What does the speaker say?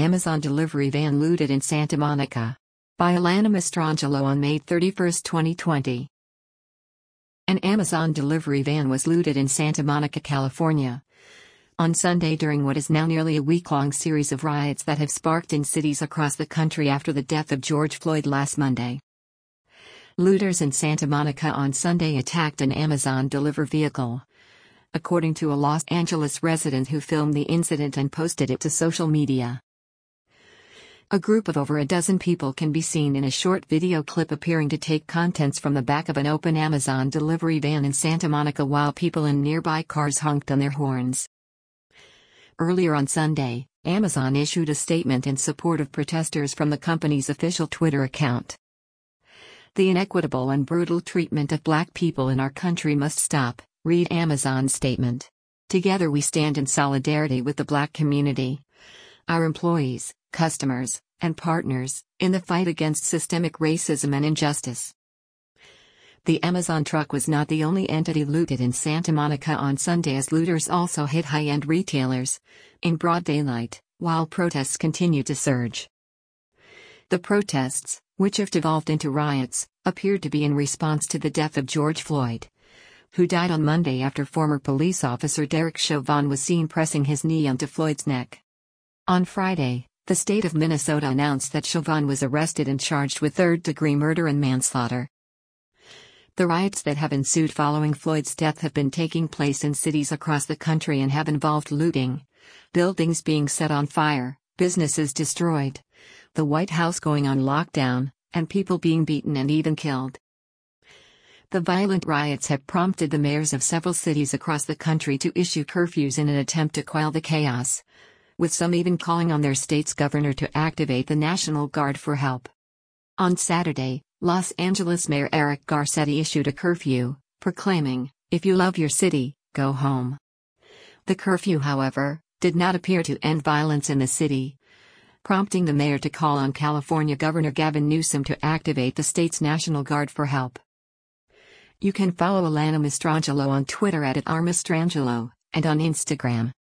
Amazon delivery van looted in Santa Monica. By Alana Mastrangelo on May 31, 2020. An Amazon delivery van was looted in Santa Monica, California, on Sunday during what is now nearly a week-long series of riots that have sparked in cities across the country after the death of George Floyd last Monday. Looters in Santa Monica on Sunday attacked an Amazon delivery vehicle, according to a Los Angeles resident who filmed the incident and posted it to social media. A group of over a dozen people can be seen in a short video clip appearing to take contents from the back of an open Amazon delivery van in Santa Monica while people in nearby cars honked on their horns. Earlier on Sunday, Amazon issued a statement in support of protesters from the company's official Twitter account. "The inequitable and brutal treatment of Black people in our country must stop," read Amazon's statement. "Together we stand in solidarity with the Black community, our employees, customers, and partners, in the fight against systemic racism and injustice." The Amazon truck was not the only entity looted in Santa Monica on Sunday, as looters also hit high-end retailers in broad daylight, while protests continued to surge. The protests, which have devolved into riots, appeared to be in response to the death of George Floyd, who died on Monday after former police officer Derek Chauvin was seen pressing his knee onto Floyd's neck. On Friday, the state of Minnesota announced that Chauvin was arrested and charged with third-degree murder and manslaughter. The riots that have ensued following Floyd's death have been taking place in cities across the country and have involved looting, buildings being set on fire, businesses destroyed, the White House going on lockdown, and people being beaten and even killed. The violent riots have prompted the mayors of several cities across the country to issue curfews in an attempt to quell the chaos, with some even calling on their state's governor to activate the National Guard for help. On Saturday, Los Angeles Mayor Eric Garcetti issued a curfew, proclaiming, "If you love your city, go home." The curfew, however, did not appear to end violence in the city, prompting the mayor to call on California Governor Gavin Newsom to activate the state's National Guard for help. You can follow Alana Mastrangelo on Twitter @RMastrangelo, and on Instagram